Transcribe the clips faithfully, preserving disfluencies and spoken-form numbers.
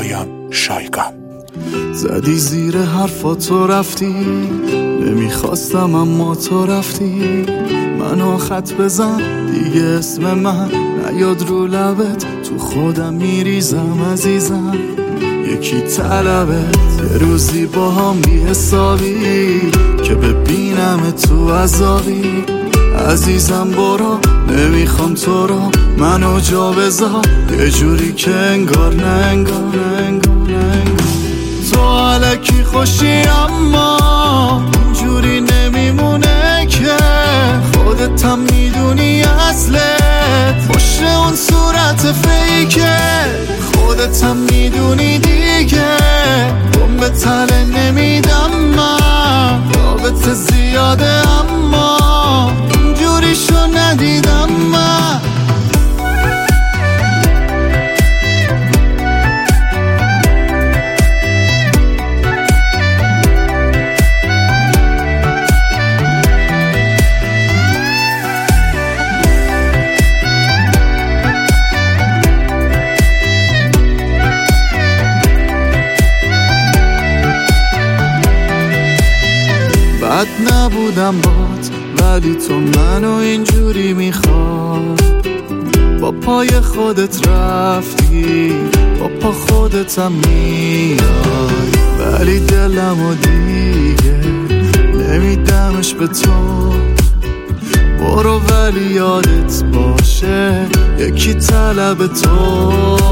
شایان شایگان. زدی زیر حرفا تو رفتی، نمیخواستم اما تو رفتی. منو خط بزن دیگه اسم من نیاد رو لبت، تو خودم میریزم عزیزم. یکی طلبت یه روزی با هم بی حسابی، که ببینم تو عذابی. عزیزم برو نمیخوام تو رو، منو جا بذار یه جوری که انگار نه انگار نه انگار نه انگار. تو علکی خوشی اما اینجوری نمیمونه که، خودت هم میدونی اصلت پشت اون صورت فیکه. خودت هم میدونی دیگه بم به تله نمیدم من، رابطه زیاده اما اینجوریشو ندیدم من. بد نبودم بات ولی تو منو اینجوری میخواد. با پای خودت رفتی با پا خودت هم میای، ولی دلمو دیگه نمیدمش به تو. برو ولی یادت باشه یکی طلب تو.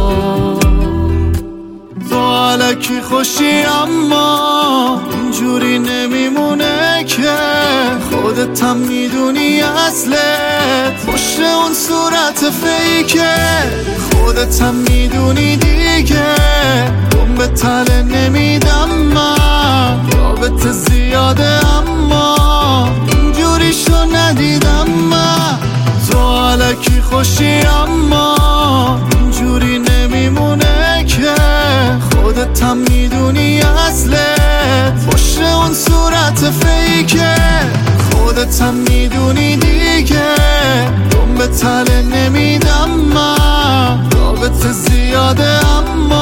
تو علکی خوشی اما اینجوری نمیمونه که، خودت هم میدونی اصلت پشت اون صورت فیکه. خودت هم میدونی دیگه بم به تله نمیدم من، رابطه زیاده اما اینجوریشو ندیدم من. تو علکی خوشی اما اینجوری نمیمونه که، خودت هم میدونی اصلت پشت اون صورت فیکه. خودت هم میدونی دیگه بم به تله نمیدم من، رابطه زیاده اما